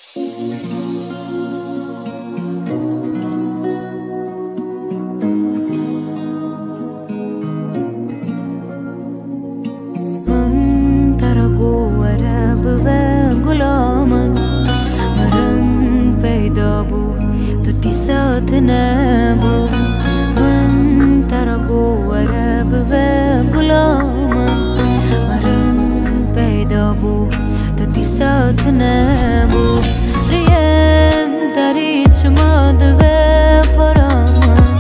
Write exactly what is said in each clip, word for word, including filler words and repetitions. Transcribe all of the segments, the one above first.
سات نبو من ترقو ورب و غلام مرم پیدا بو تو تی سات نبو ریم داری چما دو فرام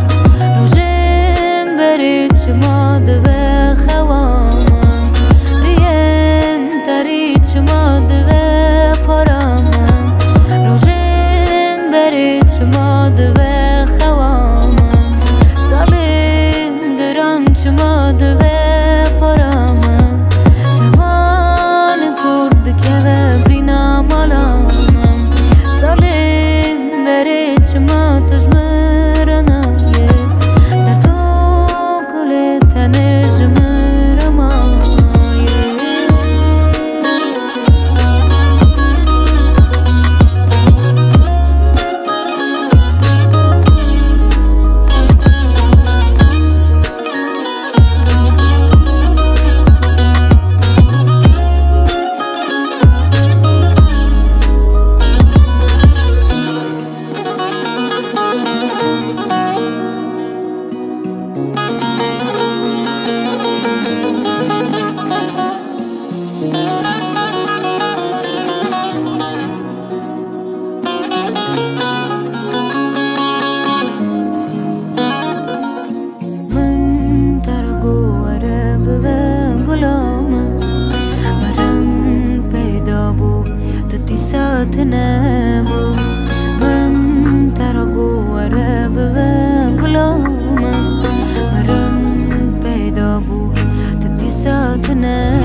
روشم بری چما دو خوام ریم داری چما دو فرام روشم بری چما دو خوام سالین گران چما دو فرام جوان کرد که برینا مالام سالین بری چما تجمرنا در تو کل تنج مرما سات نبو من ترقو ورب و غلام مرم پیدا بو تو تی سات نبو